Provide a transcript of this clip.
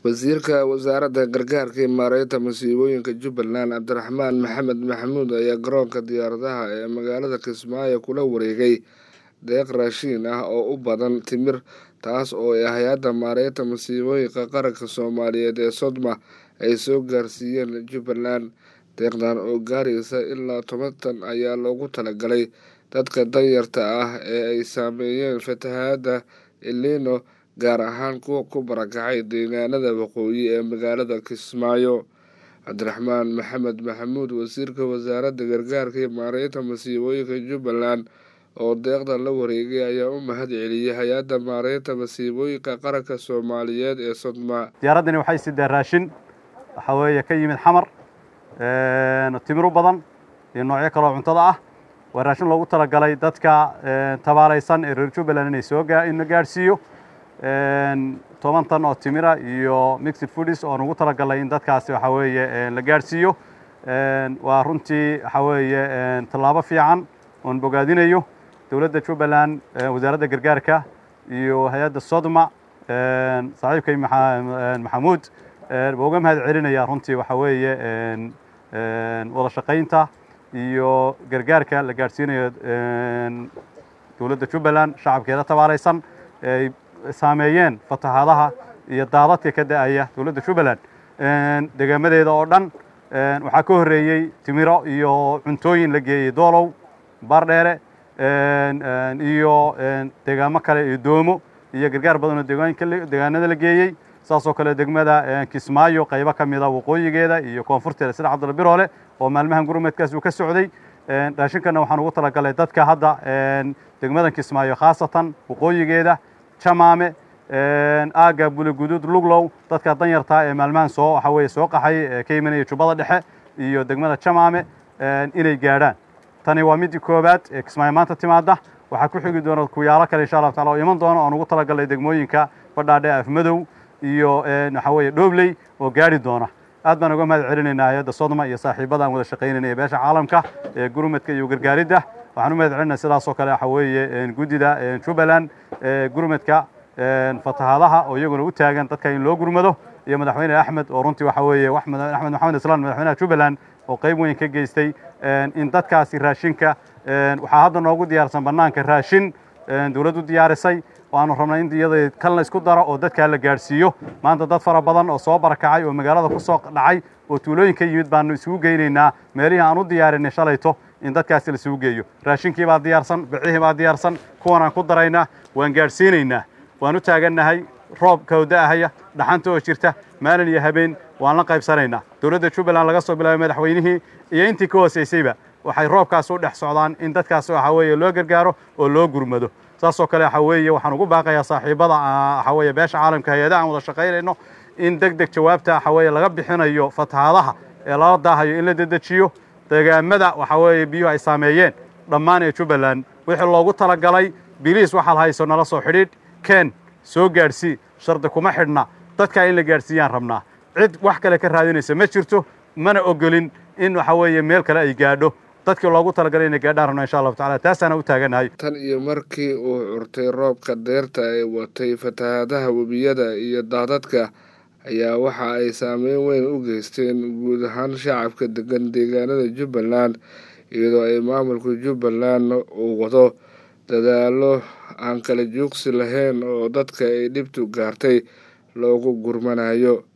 wasiirka wasaaradda gargaarka iyo maareynta masiibooyinka Jubbaland Cabdiraxmaan Maxamed Maxamuud ayaa garoonka diyaaradaha ee magaalada Kismaayo kula wareegay deeq raashin ah oo u badan timir taas oo hay'adda maareynta masiibooyinka qaranka Soomaaliyeed ee Sodma ay soo gaarsiiyeen Jubbaland. Deeqdan oo gaaraysa ilaa 10 tan ayaa loogu talagalay dadka danyarta ah ee ay saameeyeen fatahaadda El Niño, gaar ahaan kuwa ku barakacay deegaanada waqooyi ee magaalada Kismaayo. Cabdiraxmaan Maxamed Maxamuud, wasiirka wasaaradda gargaarka iyo maareynta masiibooyinka Jubbaland oo deeqdan la wareegay, ayaa u mahad celiyay hay'adda maareynta masiibooyinka qaranka Soomaaliyeed ee Sodma. Diyaaradani waxay sideen raashin waxa weeye ka yimid xamar timir badan iyo noocyo kale oo cuntada ah. Waa raashin loogu talagalay dadka tabaalaysan ee reer Jubbaland inay soo gaarsiiyo 10 tan oo timira iyo mixed foods oo ugu talagalay in dadkaasi waxa weeye la gaarsiiyo. Waa runtii waxa weeye tallaabo fiican oo bogaadinayo dawladda Jubbaland, wasaaradda gargaarka iyo hay'adda Sodma. Saaxiibkay Maxamuud uga mahad celinaya runtii waxa weeye wada shaqaynta iyo gargaarka la gaarsiinayo dawladda Jubbaland shacabkeeda tabaalaysan ee saameeyeen fatahaadaha iyo daadadka ka da'aya dawladda Jubbaland deegaamadeeda oo dhan. Waxaa ka horeeyay timiro iyo cuntooyin la geeyay Doolow, Baardheere iyo deegaamo kale iyo Doomo iyo gargaar badan oo deegaanada la geeyay. saasoo kale degmada Kismaayo qaybo ka mid ah waqooyigeeda iyo koonfurteeda sida Cabdul Biroole oo maalmahan gurmadkaas uu ka socday. Raashinkana waxaan ugu talagalay dadka hadda degmada Kismaayo khaasatan waqooyigeeda, Jamaame, aaga Bulugudud, Luglow, dadka danyarta ee maalmahan waxa weeye soo qaxay ka imanaya Jubbada Dhexe iyo degmada Jamaame inay gaadhaan. Tani waa mid koobaad ee Kismaayo maanta timaada. waxaa ku xigi doona kuyaalo kale insha Allah taala oo iman doona oo ugu talagalay degmooyinka Badhaadhe, Afmadow iyo waxa weeye Dhobley oo gaari doona. aad baan uga mahad celinaynaa hay'adda Sodma iyo saaxiibada aan wada shaqaynayay beesha caalamka ee gurmadka iyo gargaaridda. waxaan u mahad celinaynaa sidaas oo kale waxa weeye gudida Jubbaland gurmadka fatahaadaha oo iyaguna u taagan dadka in loo gurmado, iyo madaxweyne Axmed oo runtii waxa weeye Axmed Maxamed Islaan madaxweynaha Jubbaland oo qayb weyn ka geystay in dadkaasi raashinka waxaa hadda noogu diyaarsan banaanka raashin dawladdu diyaarisay oo aanu rabnay in iyada kalna isku daro oo dadka la gaarsiiyo. maanta dad fara badan oo soo barakacay oo magaalada ku soo dhacay oo tuulooyinka yimid baanu isugu geynaynaa meelihii aan u diyaarinay shalayto in dadkaasi la isugu geeyo. raashinkii baa diyaarsan, bixihii baa diyaarsan, kuwan aan ku daraynaa waan gaarsiinaynaa. waan u taagannahay roob kawda'ahaya dhaxanta oo jirta maalin iyo habeen waan la qaybsanaynaa. dawladda Jubbaland laga soo bilaabay madaxweynihii iyo intii ka hooseysayba waxay roobkaas u dhex socdaan in dadkaas waxa weeye loo gargaaro oo loo gurmado. saasoo kale waxa weeye waxaan ugu baaqayaa saaxiibada waxa weeye beesha caalamka hay'adaha aan wada shaqaynayno in degdeg jawaabta waxa weeye laga bixinayo fatahaadaha ee lala daahayo in la dedejiyo. deegaamada waxa weeye biyuhu ay saameeyeen dhammaan ee Jubbaland wixii loogu talagalay biliis waxa la hayso nala soo xidhiidh keen soo gaarsii shardi kuma xidhna dadka in la gaarsiiyaan rabnaa. cid wax kale ka raadinaysa ma jirto, mana ogolin in waxa weeye meel kale ay gaadho. dadkii loogu talagalay inay gaadhaan rabnaa insha Allah taala taasana u taaganahay. tan iyo markii uu curtay roobka deerta ay watay fatahaadaha webiyada iyo daadadka ayaa waxa ay saameyn weyn u geysteen guud ahaan shacabka degan deegaanada Jubbaland, iyadoo ay maamulka Jubbaland uu wado dadaalo aan kala joogsi lahayn oo dadka ay dhibtu gaartay loogu gurmanayo.